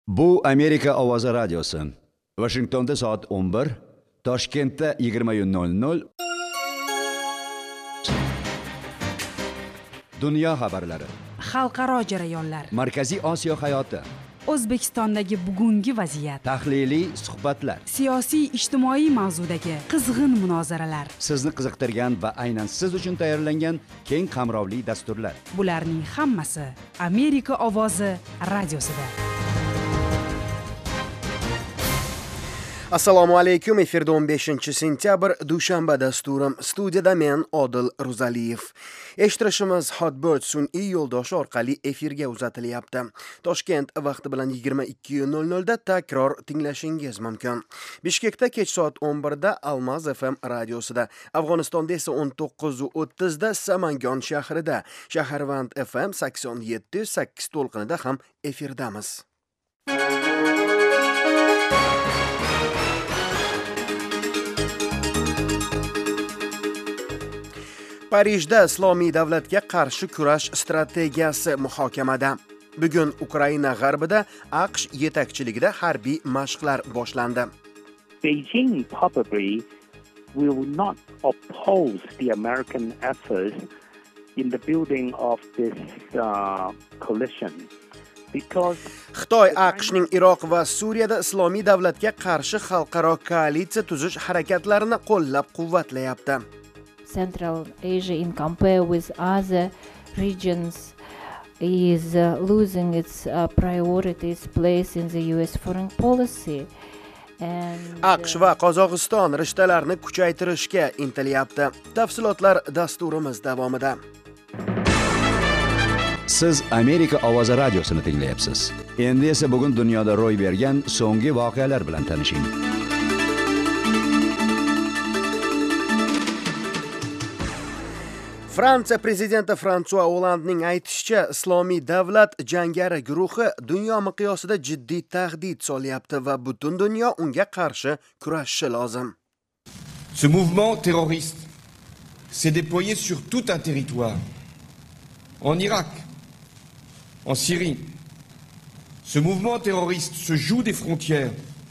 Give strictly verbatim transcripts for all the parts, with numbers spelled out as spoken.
Bu Amerika Ovozi radiosi. Washingtonda soat o'n bir, Toshkentda yigirma nol nol. Dunyo xabarlari. Xalqaro jarayonlar. Markaziy Osiyo hayoti. O'zbekistondagi bugungi vaziyat. Tahliliy suhbatlar. Siyosiy ijtimoiy mavzudagi qizg'in munozaralar. Sizni qiziqtirgan va aynan siz uchun tayyorlangan keng qamrovli dasturlar. Bularning hammasi Amerika Ovozi radiosida. Assalomu alaykum. Efirda o'n beshinchi sentyabr dushanba dasturim. Studiyada men Odil Ruzaliyev. Eshittirishimiz Hotbird sun'iy yo'ldoshi orqali efirga uzatilyapti. Toshkent vaqti bilan yigirma ikki nol nol da takror tinglashingiz mumkin. Bishkekda kech soat o'n birda Almaz F M radiosida, Afg'onistonda esa o'n to'qqiz o'ttiz da Samangon shahrida, Shaharvand F M sakson yetti sakkiz to'lqinida ham efirdamiz. Parijda islomiy davlatga qarshi kurash strategiyasi muhokamada. Bugun Ukraina g'arbida AQSh yetakchiligida harbiy mashqlar boshlandi. Beijing probably will not oppose the American efforts in the building of this uh, coalition. Because Xitoy AQShning Iroq va Suriyada islomiy davlatga qarshi xalqaro koalitsiya tuzish harakatlarini qo'llab-quvvatlayapti. Central Asia, in compare with other regions, is uh, losing its uh, priorities place in the U S foreign policy. And AQSh va Qozog'iston rishtalarni kuchaytirishga intilyapti. Tafsilotlar dasturimiz davomida. Siz Amerika Ovozi radiosini tinglayapsiz. Endi esa bugun dunyoda ro'y bergan so'nggi voqealar bilan tanishing. Fransiya prezidenti François Hollandening aytishicha, islomiy davlat jangari guruhi dunyo miqyosida jiddiy tahdid solyapti va butun dunyo unga qarshi kurashishi lozim. Ce mouvement terroriste s'est déployé sur tout un territoire. En Irak, en Syrie. Ce mouvement terroriste se joue des frontières.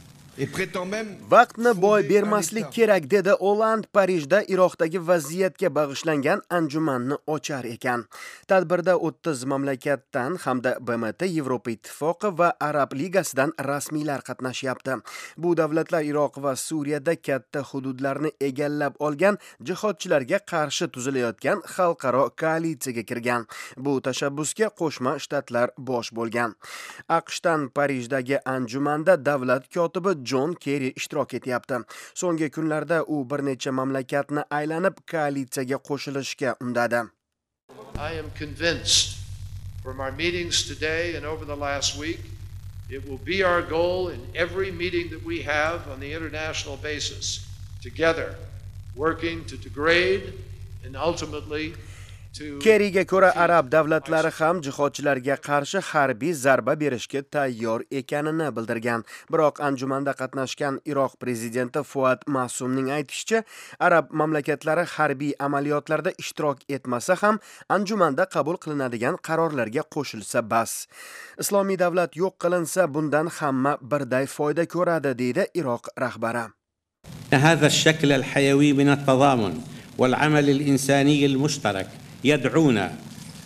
Vaqtni boy bermaslik kerak, dedi Hollande Parijda Iroqdagi vaziyatga bag'ishlangan anjumanni ochar ekan. Tadbirda o'ttiz mamlakatdan hamda B M T, Yevropa Ittifoqi va Arab Ligasidan rasmiylar qatnashyapti. Bu davlatlar Iroq va Suriyada katta hududlarni egallab olgan jihodchilarga qarshi tuzilayotgan xalqaro koalitsiyaga kirgan. Bu tashabbusga Qo'shma Shtatlar bosh bo'lgan. AQShdan Parijdagi anjumanda davlat kotibi John Kerry ishtirok etyapti. So'nggi kunlarda u bir necha mamlakatni aylanib koalitsiyaga qo'shilishga undadi. I am convinced from our meetings today and over the last week, it will be our goal in every meeting that we have on the international basis, together, working to degrade and ultimately Kerryga ko'ra, arab davlatlari ham jihodchilarga qarshi harbiy zarba berishga tayyor ekanini bildirgan. Biroq anjumanda qatnashgan Iroq prezidenti Fuad Ma'sumning aytishicha, arab mamlakatlari harbiy amaliyotlarda ishtirok etmasa ham anjumanda qabul qilinadigan qarorlarga qo'shilsa bas. Islomiy davlat yo'q qilinsa, bundan hamma birday foyda ko'radi, deydi Iroq rahbari. هذا الشكل الحيوي من التضامن والعمل الإنساني المشترك يدعونا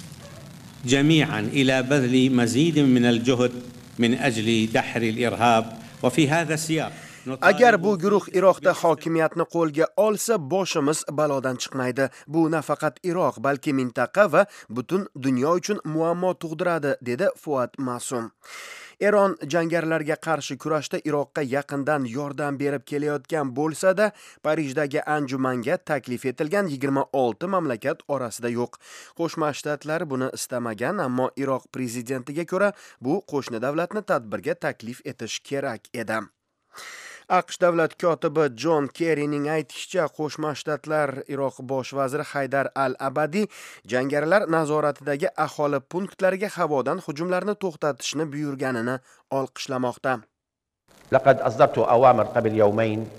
جميعا إلى بذل مزيد من الجهد من أجل دحر الإرهاب وفي هذا السياق. Agar bu guruh Iroqda hokimiyatni qo'lga olsa, boshimiz balodan chiqmaydi. Bu nafaqat Iroq, balki mintaqa va butun dunyo uchun muammo tug'diradi, dedi Fuad Ma'sum. Eron jangarilarga qarshi kurashda Iroqqa yaqindan yordam berib kelayotgan bo'lsa-da, Parijdagi anjumanga taklif etilgan yigirma olti mamlakat orasida yo'q. Qo'shma Shtatlar buni istamagan, ammo Iroq prezidentiga ko'ra, bu qo'shni davlatni tadbirga taklif etish kerak edi. AQSh davlat kotibi John Kerryning aytishicha, Qo'shma Shtatlar Iroq bosh vaziri Haydar al-Abadi jangarilar nazoratidagi aholi punktlariga havodan hujumlarni to'xtatishni buyurganini olqishlamoqda. لقد أصدرت أوامر قبل يومين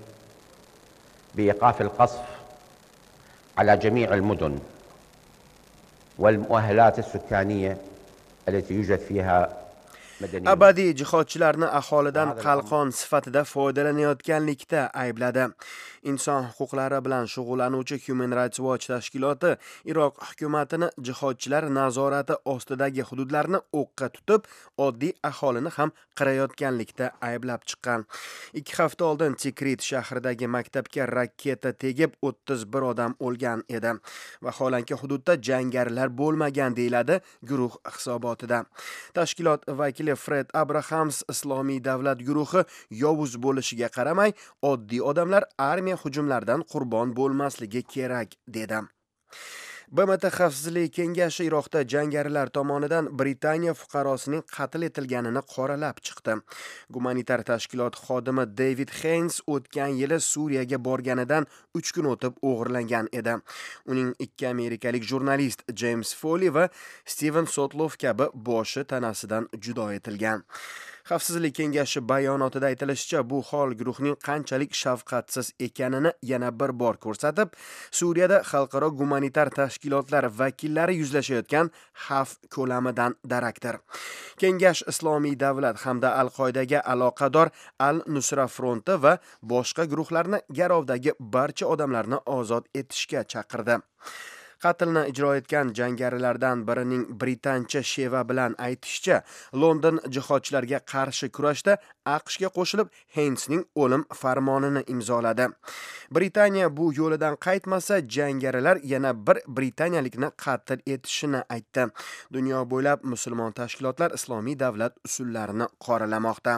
بإيقاف القصف على جميع المدن والمؤهلات السكانية التي يوجد فيها abadiy jihodchilarni aholidan qalqon sifatida foydalanayotganlikda aybladi. Inson huquqlari bilan shug'ullanuvchi Human Rights Watch tashkiloti Iroq hukumatini jihodchilar nazorati ostidagi hududlarni o'qqa tutib, oddiy aholini ham qirayotganlikda ayblab chiqqan. ikki hafta oldin Tikrit shahridagi maktabga raketa tegib o'ttiz bir odam o'lgan edi. Vaholanki hududda jangarilar bo'lmagan deyiladi guruh hisobotida. Tashkilot vakili Fred Abrahams Islomiy davlat guruhi yovuz bo'lishiga qaramay, oddiy odamlar armiya hujumlaridan qurbon bo'lmasligi kerak dedi. B M T Xavfsizlik kengashi Iroqda jangarilar tomonidan Britaniya fuqarosining qatl etilganini qoralab chiqdi. Gumanitar tashkilot xodimi David Haynes o'tgan yili Suriyaga borganidan uch kun o'tib o'g'irlangan edi. Uning ikki amerikalik jurnalist James Foley va Steven Sotloff kabi boshi tanasidan judo etilgan. Xavfsizlik kengashi bayonotida aytilishicha, bu hol guruhning qanchalik shafqatsiz ekanini yana bir bor ko'rsatib, Suriyada xalqaro gumanitar tashkilotlar vakillari yuzlashayotgan xavf ko'lamidan darakdir. Kengash Islomiy davlat hamda Al-Qoidaga aloqador Al-Nusra fronti va boshqa guruhlarni garovdagi barcha odamlarni ozod etishga chaqirdi. Qatlni ijro etgan jangarilardan birining britancha sheva bilan aytishicha, London jihodchilarga qarshi kurashda AQShga qo'shilib Haynesning o'lim farmonini imzoladi. Britaniya bu yo'lidan qaytmasa, jangarilar yana bir britaniyalikni qatl etishini aytdi. Dunyo bo'ylab musulmon tashkilotlar Islomiy davlat usullarini qoralamoqda.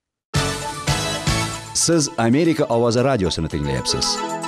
Siz Amerika ovozi radiosini tinglayapsiz.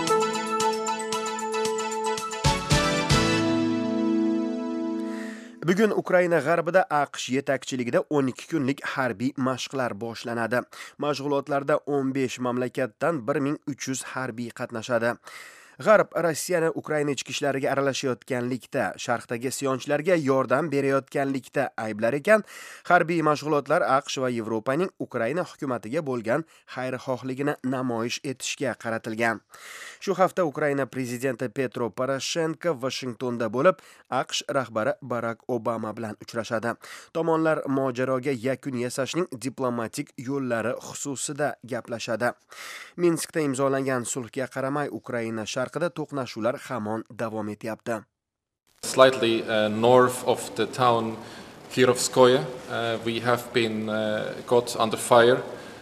Bugun Ukraina g'arbida AQSh yetakchiligida o'n ikki kunlik harbiy mashqlar boshlanadi. Mashg'ulotlarda o'n besh mamlakatdan bir ming uch yuz harbiy qatnashadi. G'arb Rossiyani Ukraina ichki ishlariga aralashayotganlikda, sharqdagi isyonchilarga yordam berayotganlikda ayblar ekan, harbiy mashg'ulotlar AQSh va Yevropaning Ukraina hukumatiga bo'lgan xayrixohligini namoyish etishga qaratilgan. Shu hafta Ukraina prezidenti Petro Poroshenko Washingtonda bo'lib, AQSh rahbari Barack Obama bilan uchrashadi. Tomonlar mojaroga yakun yasashning diplomatik yo'llari xususida gaplashadi. Minskda imzolangan sulhga qaramay Ukraina sharqida to'qnashuvlar hamon davom etyapti. Slightly uh, north of the town Kirovskoye, uh, we have been uh, got under fire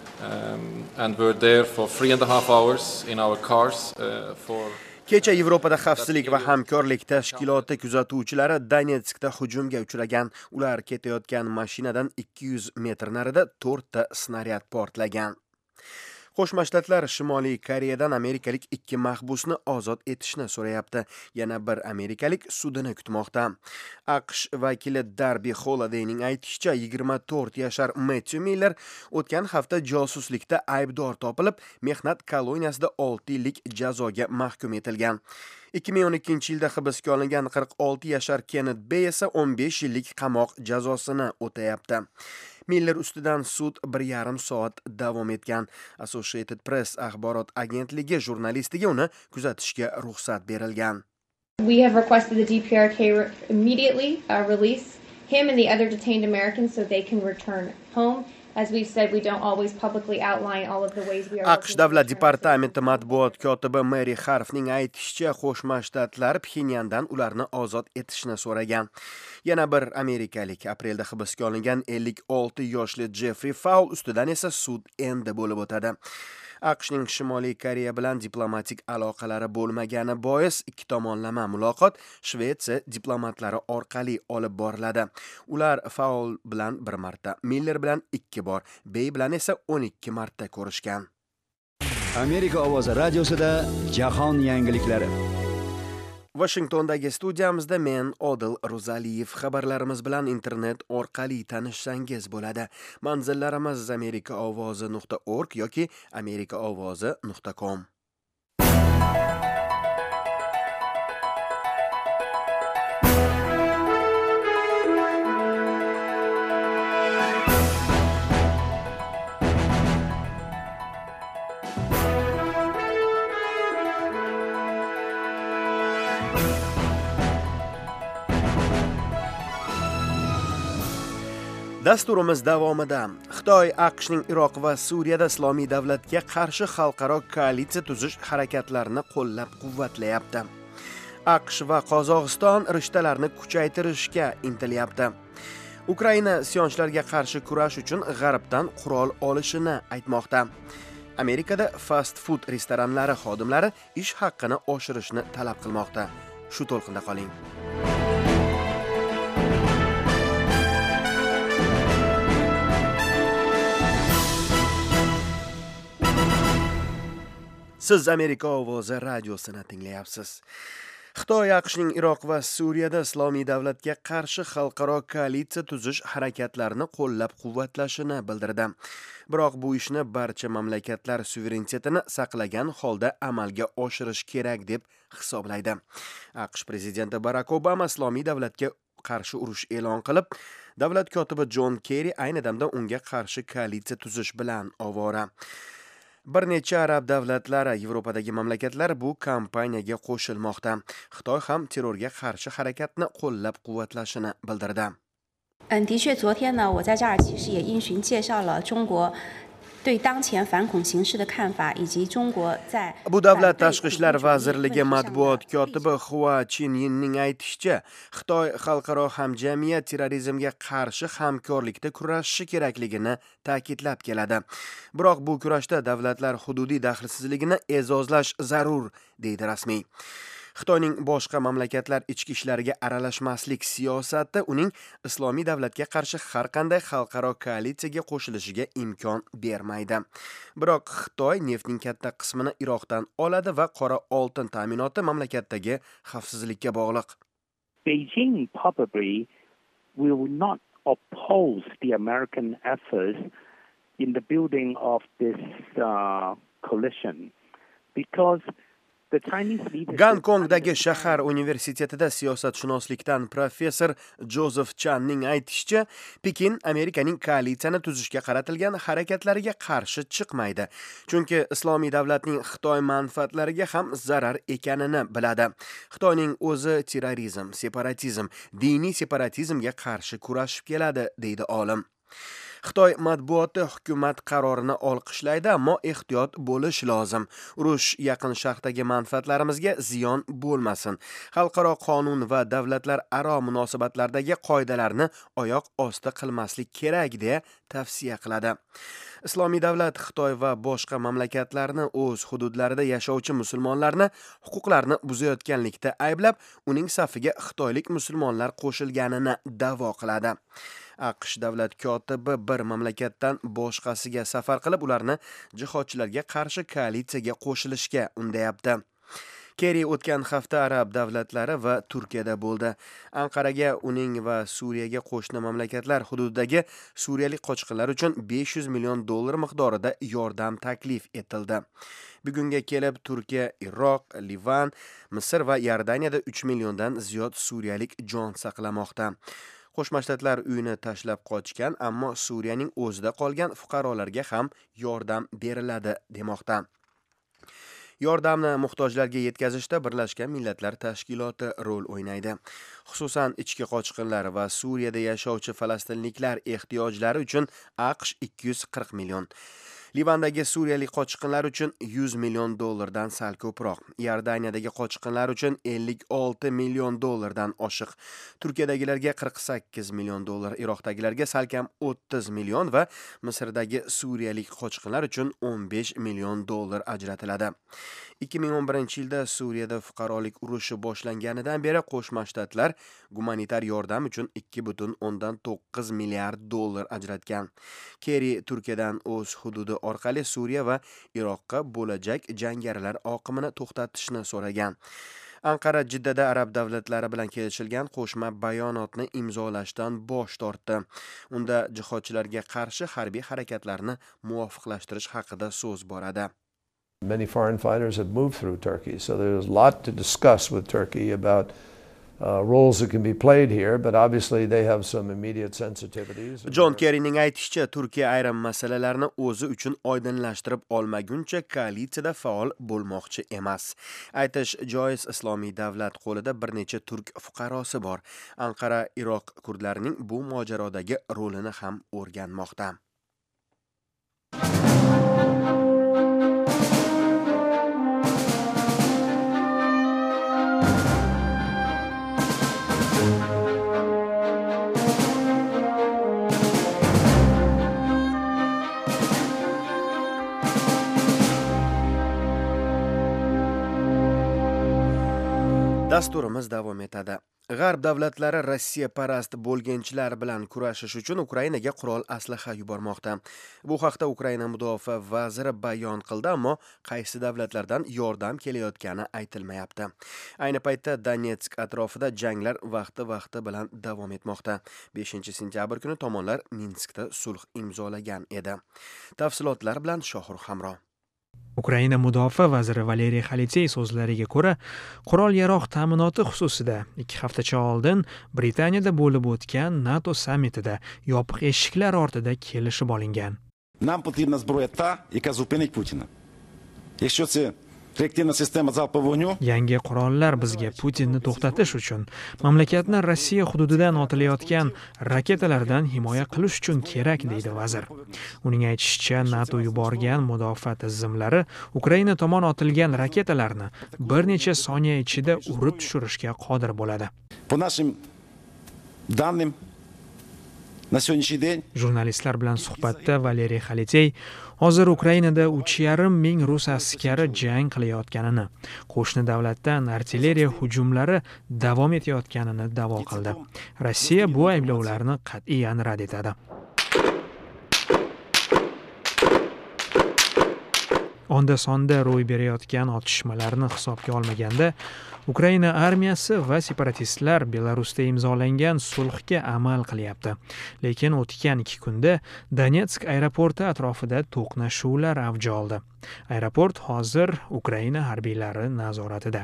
um, and were there for three and a half hours in our cars uh, for Kecha Yevropada xavfsizlik va hamkorlik tashkiloti kuzatuvchilari Donetskda hujumga uchragan. Ular ketayotgan mashinadan ikki yuz metr narida to'rtta snaryad portlagan. Qo'shma Shtatlar Shimoliy Koreyadan amerikalik ikki mahbusni ozod etishni so'rayapti. Yana bir amerikalik sudini kutmoqda. AQSh vakili Darby Holidayning aytishicha, yigirma to'rt yashar Matthew Miller o'tgan hafta josuslikda aybdor topilib, mehnat koloniyasida olti yillik jazoga mahkum etilgan. ikki ming o'n ikkinchi yilda hibsga olingan qirq olti yashar Kenneth Bay esa o'n besh yillik qamoq jazosini o'tayapti. Miller ustidan sud bir yarim soat davom etgan. Associated Press axborot agentligi jurnalistiga uni kuzatishga ruxsat berilgan. We have requested the D P R K re immediately uh, release him and the other detained Americans so they can return home. As we've said, we don't always publicly outline all of the ways we are AQSh Davlat departamenti matbuot kotibi Mary Harfning aytishicha, Qo'shma Shtatlar Pxenyandan ularni ozod etishni so'ragan. Yana bir amerikalik aprelda hibsga olingan ellik olti yoshli Jeffrey Fowl ustidan esa sud endi bo'lib o'tadi. AQShning Shimoliy Koreya bilan diplomatik aloqalari bo'lmagani bois ikki tomonlama muloqot Shvetsiya diplomatlari orqali olib boriladi. Ular Fowl bilan bir marta, Miller bilan ikki bor, Bay bilan esa o'n ikki marta ko'rishgan. Amerika ovozi radiosida jahon yangiliklari. Washingtondagi studiyamizda men Odil Ro'zaliyev. Xabarlarimiz bilan internet orqali tanishsangiz bo'ladi. Manzillarimiz amerika ovozi nuqta org yoki amerika ovozi nuqta com. Dasturimiz davomida Xitoy AQShning Iroq va Suriyada islomiy davlatga qarshi xalqaro koalitsiya tuzish harakatlarini qo'llab-quvvatlayapti. AQSh va Qozog'iston rishtalarini kuchaytirishga intilyapti. Ukraina isyonchilarga qarshi kurash uchun G'arbdan qurol olishini aytmoqda. Amerikada fast food restoranlari xodimlari ish haqqini oshirishni talab qilmoqda. Shu to'lqinda qoling. Siz Amerika ovozi radiosini tinglayapsiz. Xitoy AQShning Iroq va Suriyada islomiy davlatga qarshi xalqaro koalitsiya tuzish harakatlarini qo'llab-quvvatlashini bildirdi. Biroq bu ishni barcha mamlakatlar suverenitetini saqlagan holda amalga oshirish kerak deb hisoblaydi. AQSh prezidenti Barack Obama islomiy davlatga qarshi urush e'lon qilib, davlat kotibi John Kerry ayni damda unga qarshi koalitsiya tuzish bilan ovora. Bir necha arab davlatlari, Yevropadagi mamlakatlar bu kampaniyaga qo'shilmoqda. Xitoy ham terrorga qarshi harakatni qo'llab-quvvatlashini bildirdi. 嗯，的确，昨天呢，我在这儿其实也因循介绍了中国对当前反恐形势的看法，以及中国在 Bu davlat tashqi ishlar vazirligi matbuot kotibi Hua Chunyinning aytishicha, Xitoy xalqaro hamjamiyat terrorizmga qarshi hamkorlikda kurashishi kerakligini ta'kidlab keladi. Biroq bu kurashda davlatlar hududiy daxlsizligini e'zozlash zarur, deydi rasmiy. Xitoyning boshqa mamlakatlar ichki ishlariga aralashmaslik siyosati uning islomiy davlatga qarshi har qanday xalqaro koalitsiyaga qo'shilishiga imkon bermaydi. Biroq Xitoy neftning katta qismini Iroqdan oladi va qora oltin ta'minoti mamlakatdagi xavfsizlikka bog'liq. Beijing probably will not oppose the American efforts in the building of this uh, coalition because Gonkongdagi shahar universitetida siyosatshunoslikdan professor Joseph Channing aytishicha, Pekin Amerikaning koalitsiyani tuzishga qaratilgan harakatlariga qarshi chiqmaydi. Chunki islomiy davlatning Xitoy manfaatlariga ham zarar ekanini biladi. Xitoyning o'zi terrorizm, separatizm, diniy separatizmga qarshi kurashib keladi, deydi olim. Xitoy matbuoti hukumat qarorini olqishlaydi, ammo ehtiyot bo'lish lozim. Urush yaqin sharqdagi manfaatlarimizga ziyon bo'lmasin. Xalqaro qonun va davlatlar aro munosabatlardagi qoidalarni oyoq osti qilmaslik kerak deya tavsiya qiladi. Islomiy davlat Xitoy va boshqa mamlakatlarni o'z hududlarida yashovchi musulmonlarni huquqlarini buzayotganlikda ayblab, uning safiga xitoylik musulmonlar qo'shilganini da'vo qiladi. AQSh davlat kotibi bir mamlakatdan boshqasiga safar qilib, ularni jihodchilarga qarshi koalitsiyaga qo'shilishga undayapti. Kerry o'tgan hafta arab davlatlari va Turkiyada bo'ldi. Anqaraga uning va Suriyaga qo'shni mamlakatlar hududidagi suriyalik qochqinlar uchun besh yuz million dollar miqdorida yordam taklif etildi. Bugunga kelib Turkiya, Iroq, Livan, Misr va Iordaniyada uch milliondan ziyod suriyalik jon saqlamoqda. Qo'shma Shtatlar uyini tashlab qochgan, ammo Suriyaning o'zida qolgan fuqarolarga ham yordam beriladi demoqda. Yordamni muhtojlarga yetkazishda Birlashgan Millatlar Tashkiloti rol o'ynaydi. Xususan, ichki qochqinlar va Suriyada yashovchi falastinliklar ehtiyojlari uchun AQSh ikki yuz qirq million. Livandagi suriyalik qochqinlar uchun yuz million dollardan sal ko'proq. Iordaniyadagi qochqinlar uchun ellik olti million dollardan oshiq. Turkiyadagilarga qirq sakkiz million dollar, Iroqdagilarga salkam o'ttiz million va Misrdagi suriyalik qochqinlar uchun o'n besh million dollar ajratiladi. ikki ming o'n birinchi yilda Suriyada fuqarolik urushi boshlanganidan beri Qo'shma Shtatlar gumanitar yordam uchun ikki butun o'ndan to'qqiz milliard dollar ajratgan. Kerry Turkiyadan o'z hududi orqali Suriya va Iroqqa bo'lajak jangarilar oqimini to'xtatishni so'ragan. Anqara Jiddada arab davlatlari bilan kelishilgan qo'shma bayonotni imzolashdan bosh tortdi. Unda jihodchilarga qarshi harbiy harakatlarni muvofiqlashtirish haqida so'z boradi. Many foreign fighters have moved through Turkey, so there's a lot to discuss with Turkey about Uh, roles that can be played here, but obviously they have some immediate sensitivities. John Kerryning aytishicha, Turkiya ayrim masalalarni o'zi uchun oydinlashtirib olmaguncha koalitsiyada faol bo'lmoqchi emas. Aytish joiz, Islomiy davlat qo'lida bir necha turk fuqarosi bor. Anqara Iroq kurdlarining bu mojarodagi rolini ham o'rganmoqda. Dasturimiz davom etadi. G'arb davlatlari Rossiya parast bo'lganchilar bilan kurashish uchun Ukrainaga qurol aslaha yubormoqda. Bu haqda Ukraina mudofaa vaziri bayon qildi, ammo qaysi davlatlardan yordam kelayotgani aytilmayapti. Ayni paytda Donetsk atrofida janglar vaqti-vaqti bilan davom etmoqda. beshinchi sentyabr kuni tomonlar Minskda sulh imzolagan edi. Tafsilotlar bilan Shohrux Hamro. Ukraina mudofaa vaziri Valeriy Xalitey so'zlariga ko'ra, qurol-yarog' ta'minoti xususida ikki haftacha oldin Britaniyada bo'lib o'tgan NATO sammitida yopiq eshiklar ortida kelishib olingan. Нам потрібна зброя та, яка зупинить Путіна. Якщо це reaktivna sistema залпового вогню. Yangi qurollar bizga Putinni to'xtatish uchun, mamlakatni Rossiya hududidan otilayotgan raketalardan himoya qilish uchun kerak, deydi vazir. Uning aytishicha, NATO yuborgan mudofaa tizimlari Ukraina tomon otilgan raketalarni bir necha soniya ichida urib tushirishga qodir bo'ladi. По нашим данным, на сегодняшний день jurnalistlar bilan suhbatda Valeriy Xalitey hozir Ukrainada uch yarim ming rus askari jang qilayotganini, qo'shni davlatdan artilleriya hujumlari davom etayotganini da'vo qildi. Rossiya bu ayblovlarni qat'iyan rad etadi. Onda sonda ro'y berayotgan otishmalarni hisobga olmaganda, Ukraina armiyasi va separatistlar Belarusda imzolangan sulhga amal qilyapti. Lekin o'tgan ikki kunda Donetsk aeroporti atrofida to'qnashuvlar avj oldi. Aeroport hozir Ukraina harbiylari nazoratida.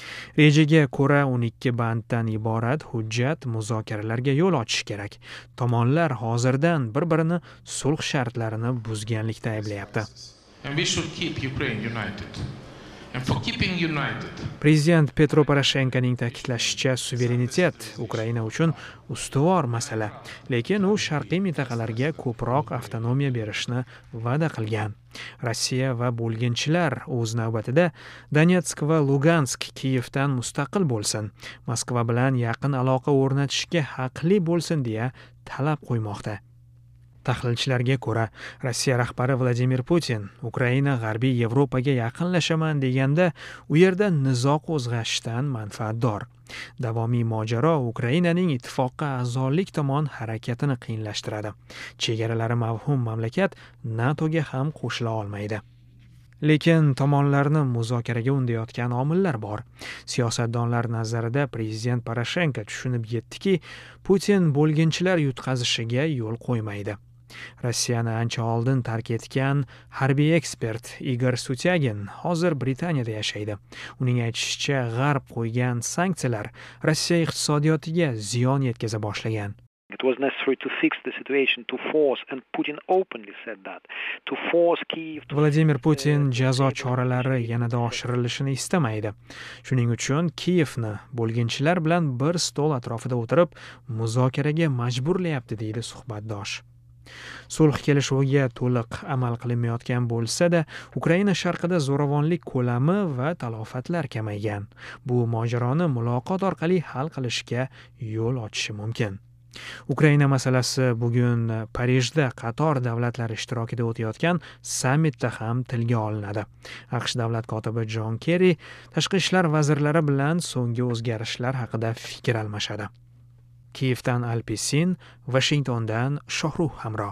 Rejaga ko'ra o'n ikki banddan iborat hujjat muzokaralarga yo'l ochish kerak. Tomonlar hozirdan bir-birini sulh shartlarini buzganlikda ayblayapti. And we should keep Ukraine united. And for keeping united. Prezident Petro Poroshenkoning ta'kidlashicha, suverenitet Ukraina uchun ustuvor masala, lekin u sharqiy mintaqalarga ko'proq avtonomiya berishni va'da qilgan. Rossiya va bo'lginchilar o'z navbatida Donetsk va Lugansk Kiyevdan mustaqil bo'lsin, Moskva bilan yaqin aloqa o'rnatishga haqli bo'lsin deya talab qo'ymoqda. Tahlilchilarga ko'ra, Rossiya rahbari Vladimir Putin Ukraina g'arbiy Yevropaga yaqinlashaman deganda, u yerda nizo qo'zg'ashdan manfaatdor. Davomiy mojaro Ukrainaning ittifoqqa a'zolik tomon harakatini qiyinlashtiradi. Chegaralari mavhum mamlakat NATOga ham qo'shila olmaydi. Lekin tomonlarni muzokaraga undayotgan omillar bor. Siyosatdonlar nazarida prezident Poroshenko tushunib yetdiki, Putin bo'lginchilar yutqazishiga yo'l qo'ymaydi. Rossiyani ancha oldin tark etgan harbiy ekspert Igor Sutyagin hozir Britaniyada yashaydi. Uning aytishicha, G'arb qo'ygan sanksiyalar Rossiya iqtisodiyotiga ziyon yetkaza boshlagan. It was necessary to fix the situation, to force, and Putin openly said that, to force Kyiv to... Vladimir Putin jazo choralari yanada oshirilishini istamaydi. Shuning uchun Kiyevni bo'lginchilar bilan bir stol atrofida o'tirib muzokaraga majburlayapti, deydi suhbatdosh. Sulh kelishuviga to'liq amal qilinmayotgan bo'lsa-da, Ukraina sharqida zo'ravonlik ko'lami va talofatlar kamaygan. Bu mojaroni muloqot orqali hal qilishga yo'l ochishi mumkin. Ukraina masalasi bugun Parijda qator davlatlar ishtirokida o'tayotgan sammitda ham tilga olinadi. AQSh davlat kotibi John Kerry tashqi ishlar vazirlari bilan so'nggi o'zgarishlar haqida fikr almashadi. Kiyevdan Alpisin, Washingtondan Shohrux Hamro.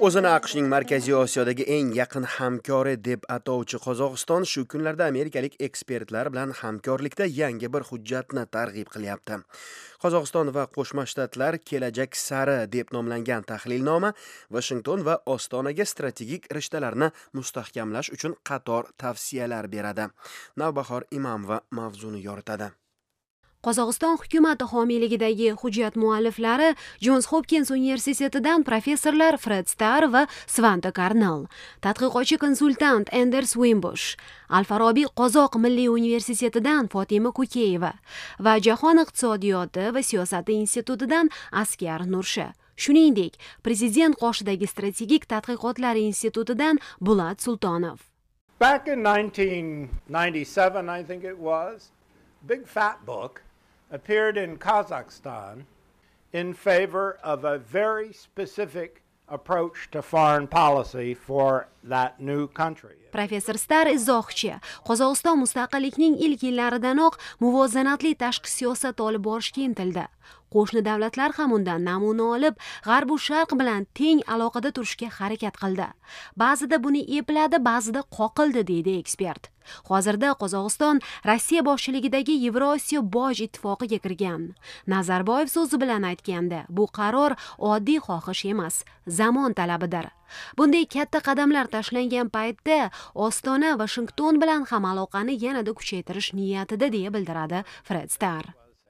O'zini AQShning Markaziy Osiyodagi eng yaqin hamkori deb atovchi Qozog'iston shu kunlarda amerikalik ekspertlar bilan hamkorlikda yangi bir hujjatni targ'ib qilyapti. Qozog'iston va Qo'shma Shtatlar kelajak sari deb nomlangan tahlilnoma Washington va Ostonaga strategik rishtalarni mustahkamlash uchun qator tavsiyalar beradi. Navbahor Imamova mavzuni yoritadi. Qozog'iston hukumati homiyligidagi hujjat mualliflari Johns Hopkins universitetidan professorlar Fred Starr va Svante Karnal, tadqiqotchi konsultant Anders Wimbush, Al-Farobiy Qozoq Milliy universitetidan Fotima Kukeyeva va Jahon iqtisodiyoti va siyosati institutidan Askar Nursha. Shuningdek, prezident qoshidagi strategik tadqiqotlar institutidan Bulat Sultonov. Back in nineteen ninety-seven, I think it was, big fat book appeared in Kazakhstan in favor of a very specific approach to foreign policy for that new country. Professor Starr izohchi, Qozog'iston mustaqillikning ilk yillaridanoq muvozanatli tashqi siyosat olib borishga intildi. Qo'shni davlatlar ham undan namuna olib, G'arb va Sharq bilan teng aloqada turishga harakat qildi. Ba'zida buni epladi, ba'zida qoqildi, deydi ekspert. Hozirda Qozog'iston Rossiya boshchiligidagi Yevrosiyo boj ittifoqiga kirgan. Nazarboyev so'zi bilan aytganda, bu qaror oddiy xohish emas, zamon talabidir. Bunday katta qadamlar tashlangan paytda Ostona Washington bilan ham aloqani yanada kuchaytirish niyatida, deya bildiradi Fred Starr.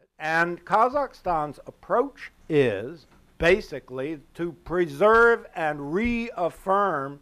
And Kazakhstan's approach is basically to preserve and reaffirm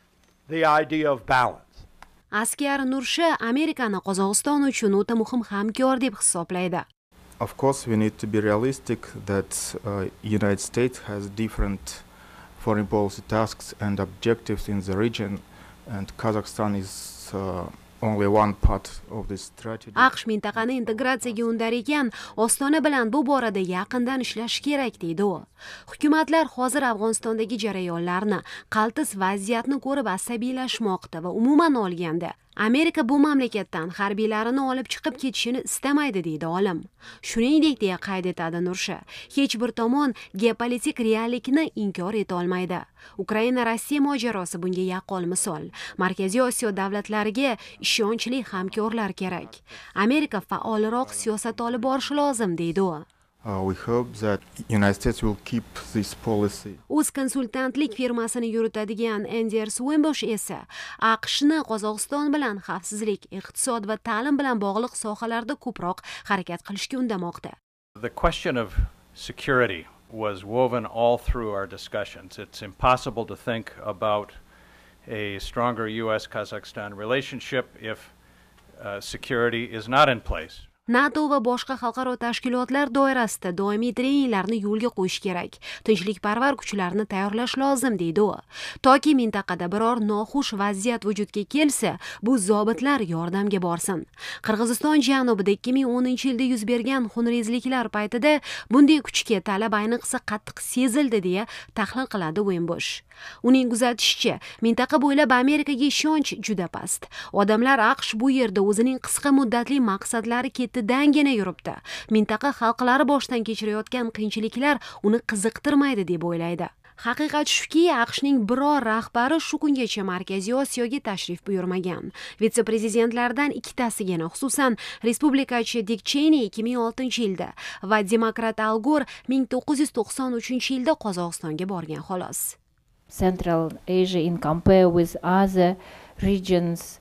the idea of balance. Askar Nursha Amerikani Qozog'iston uchun o'ta muhim hamkor deb hisoblaydi. Of course, we need to be realistic that uh, United States has different foreign policy tasks and objectives in the region, and Kazakhstan is uh, only one part of this strategy. AQSh mintaqani integratsiyaga undar ekan, Ostona bilan bu borada yaqindan ishlash kerak, deydi u. Hukumatlar hozir Afg'onistondagi jarayonlarni, qaltis vaziyatni ko'rib asabiylashmoqda va umuman olganda Amerika bu mamlakatdan harbiylarini olib chiqib ketishini istamaydi, deydi olim. Shuningdek, deya qayd etadi Nursha, hech bir tomon geopolitik reallikni inkor eta olmaydi. Ukraina Rossiya mojarosi bunga yaqqol misol. Markaziy Osiyo davlatlariga ishonchli hamkorlar kerak. Amerika faolroq siyosat olib borishi lozim, deydi u. Uh, we hope that United States will keep this policy. O'z konsultantlik firmasini yuritadigan Anders Wimbush esa AQShni Qozog'iston bilan xavfsizlik, iqtisod va ta'lim bilan bog'liq sohalarda ko'proq harakat qilishga undamoqda. The question of security was woven all through our discussions. It's impossible to think about a stronger U S Kazakhstan relationship if uh, security is not in place. NATO va boshqa xalqaro tashkilotlar doirasida doimiy treninglarni yo'lga qo'yish kerak. Tinchlikparvar kuchlarni tayyorlash lozim, deydi u. Toki mintaqada biror noxush vaziyat vujudga kelsa, bu zobitlar yordamga borsin. Qirg'iziston janubida ikki ming o'ninchi yilda yuz bergan xunrezliklar paytida bunday kuchga talab ayniqsa qattiq sezildi, deya tahlil qiladi Wimbush. Uning kuzatishicha, mintaqa bo'ylab Amerikaga ishonch juda past. Odamlar AQSh bu yerda o'zining qisqa muddatli maqsadlari ketidangina yuribdi. Mintaqa xalqlari boshdan kechirayotgan qiyinchiliklar uni qiziqtirmaydi deb o'ylaydi. Haqiqat shuki, AQShning biror rahbari shu kungacha Markaziy Osiyoga tashrif buyurmagan. Vitse-prezidentlardan ikkitasigina, xususan respublikachi Dick Cheney ikki ming oltinchi yilda va demokrat Al Gore ming to'qqiz yuz to'qson uchinchi yilda Qozog'istonga borgan xolos. Central Asia, in compare with other regions,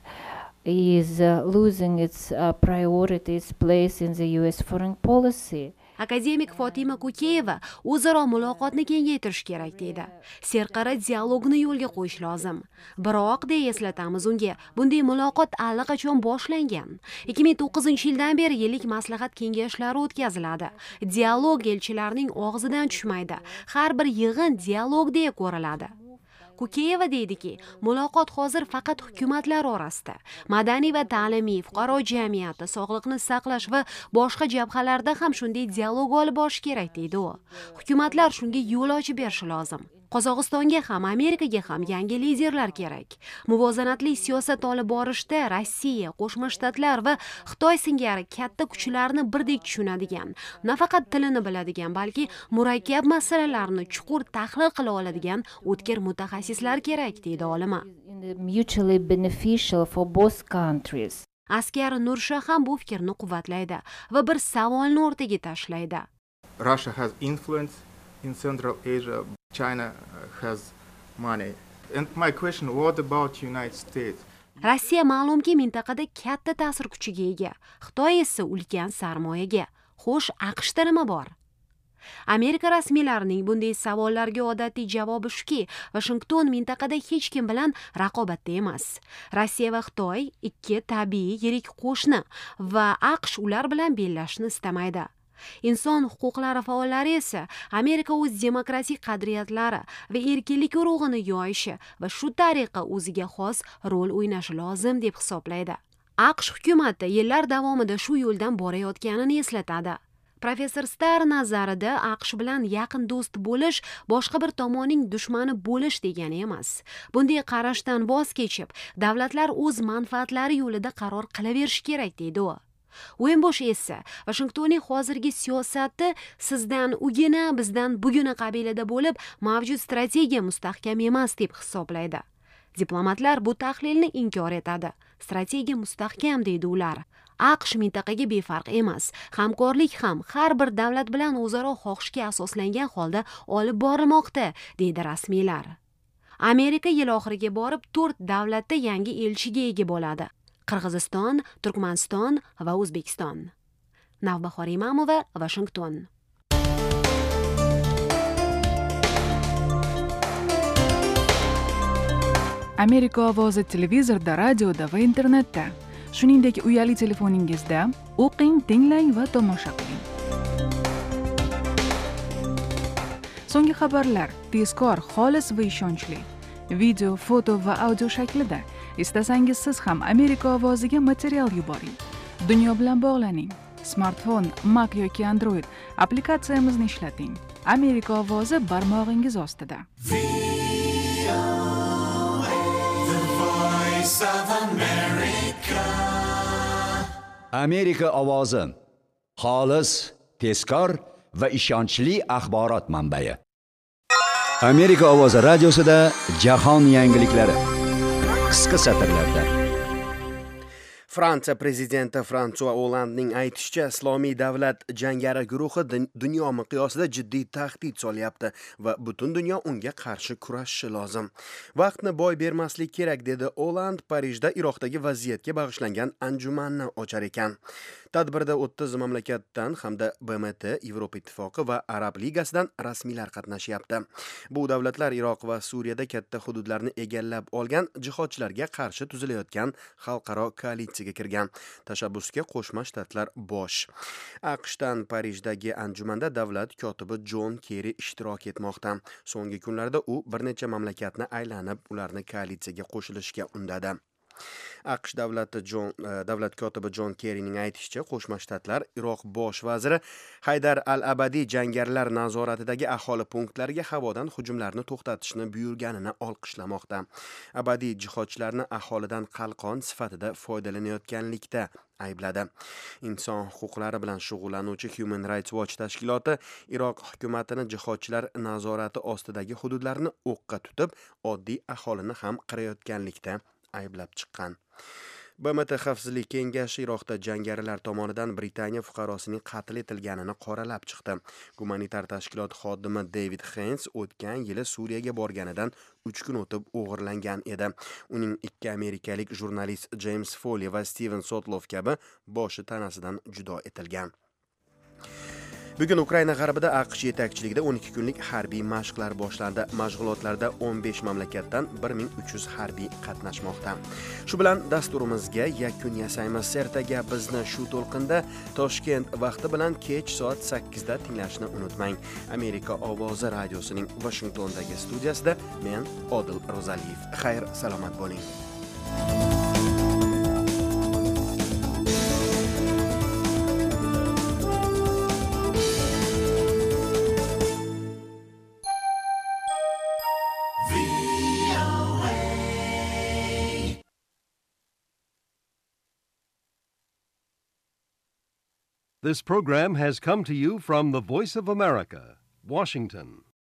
is uh, losing its uh, priority, its place in the U S foreign policy. Akademik Fotima Kukeyeva o'zaro muloqotni kengaytirish kerak, deydi. Serqara dialogni yo'lga qo'yish lozim. Biroq, deya eslatamiz unga, bunday muloqot allaqachon boshlangan. ikki ming to'qqizinchi yildan beri yillik maslahat kengashlari o'tkaziladi. Dialog elchilarning og'zidan tushmaydi. Har bir yig'in dialog deya ko'riladi. Kukeyeva deydiki, muloqot hozir faqat hukumatlar orasida, madaniy va ta'limiy, fuqaro jamiyati, sog'liqni saqlash va boshqa jabhalarda ham shunday dialog olib borish kerak, deydi u. Hukumatlar shunga yo'l ochib berishi lozim. Qozog'istonga ham, Amerikaga ham yangi liderlar kerak. Muvozanatli siyosat olib borishda Rossiya, Qo'shma Shtatlar va Xitoy singari katta kuchlarni birdek tushunadigan, nafaqat tilini biladigan, balki murakkab masalalarni chuqur tahlil qila oladigan o'tkir mutaxassislar kerak, deydi olima. Mutually beneficial for both countries. Askar Nursha ham bu fikrni quvvatlaydi va bir savolni o'rtaga tashlaydi. Russia has influence in Central Asia. China has money. And my question, what about United States? Rossiya ma'lumki mintaqada katta ta'sir kuchiga ega, Xitoy esa ulkan sarmoyaga. Xo'sh, AQShda nima bor? Amerika rasmiylarining bunday savollarga odatiy javobi shuki, Washington mintaqada hech kim bilan raqobatda emas. Rossiya va Xitoy ikki tabiiy yirik qo'shni va AQSh ular bilan bellashishni istamaydi. Inson huquqlari faollari esa Amerika o'z demokratik qadriyatlari va erkinlik urug'ini yoyishi va shu tariqa o'ziga xos rol o'ynashi lozim deb hisoblaydi. AQSh hukumati yillar davomida shu yo'ldan borayotganini eslatadi. Professor Starr nazarida AQSh bilan yaqin do'st bo'lish boshqa bir tomonning dushmani bo'lish degani emas. Bunday qarashdan voz kechib, davlatlar o'z manfaatlari yo'lida qaror qilaverishi kerak, deydi u. Uembosh esa Washingtonning hozirgi siyosati sizdan ugina, bizdan bugina qabilida bo'lib, mavjud strategiya mustahkam emas deb hisoblaydi. Diplomatlar bu tahlilni inkor etadi. Strategiya mustahkam, deydi ular. AQSh mintaqaga befarq emas. Hamkorlik ham har bir davlat bilan o'zaro xohishga asoslangan holda olib borilmoqda, deydi rasmiylar. Amerika yil oxiriga borib to'rt davlatda yangi elchiga ega bo'ladi. Qirg'iziston, Turkmaniston va O'zbekiston. Navbahor Imamova, Washington. Amerika ovozi televizorda, radioda va internetda. Shuningdek, uyali telefoningizda o'qing, tinglang va tomosha qiling. So'nggi xabarlar tezkor, xolis va ishonchli. Video, foto va audio shaklida. Istasangiz siz ham Amerika ovoziga material yuboring. Dunyo bilan bog'laning. Smartfon, Mac yoki Android applikatsiyamizni ishlating. Amerika ovozi barmog'ingiz ostida. Amerika ovozi xolis, tezkor va ishonchli axborot manbai. Amerika ovozi radiosida jahon yangiliklari qisqa satrlarda. Fransiya prezidenti François Hollandening aytishicha, Islomiy davlat jangari guruhi dunyo miqyosida jiddiy tahdid solyapti va butun dunyo unga qarshi kurashishi lozim. Vaqtni boy bermaslik kerak, dedi Hollande Parijda Iroqdagi vaziyatga bag'ishlangan anjumanni ochar ekan. Tadbirda o'ttiz mamlakatdan hamda B M T, Yevropa Ittifoqi va Arab Ligasidan rasmiylar qatnashyapti. Bu davlatlar Iroq va Suriyada katta hududlarni egallab olgan jihodchilarga qarshi tuzilayotgan xalqaro koalitsiyaga kirgan. Tashabbusga Qo'shma Shtatlar bosh. AQShdan Parijdagi anjumanda davlat kotibi John Kerry ishtirok etmoqda. So'nggi kunlarda u bir necha mamlakatni aylanib, ularni koalitsiyaga qo'shilishga undadi. AQSh davlati John, davlat kotibi John Kerryning aytishicha, Qo'shma Shtatlar Iroq bosh vaziri Haydar al-Abadi jangarilar nazoratidagi aholi punktlariga havodan hujumlarni to'xtatishni buyurganini olqishlamoqda. Abadi jihodchilarni aholidan qalqon sifatida foydalanayotganlikda aybladi. Inson huquqlari bilan shug'ullanuvchi Human Rights Watch tashkiloti Iroq hukumatini jihodchilar nazorati ostidagi hududlarni o'qqa tutib, oddiy aholini ham qirayotganlikda ayblab chiqqan. B M T Xavfsizlik kengashi Iroqda jangarilar tomonidan Britaniya fuqarosining qatl etilganini qoralab chiqdi. Gumanitar tashkilot xodimi David Haynes o'tgan yili Suriyaga borganidan uch kun o'tib o'g'irlangan edi. Uning ikki amerikalik jurnalist James Foley va Steven Sotloff kabi boshi tanasidan judo etilgan. Bugun Ukraina g'arbida AQSh yetakchiligida o'n ikki kunlik harbiy mashqlar boshlandi. Mashg'ulotlarda o'n besh mamlakatdan bir ming uch yuz harbiy qatnashmoqda. Shu bilan dasturimizga yakun yasaymiz. Ertaga bizni shu to'lqinda Toshkent vaqti bilan kech soat sakkizda tinglashni unutmang. Amerika ovozi radiosining Washingtondagi studiyasida men Odil Rozaliyev. Xayr, salomat bo'ling. This program has come to you from the Voice of America, Washington.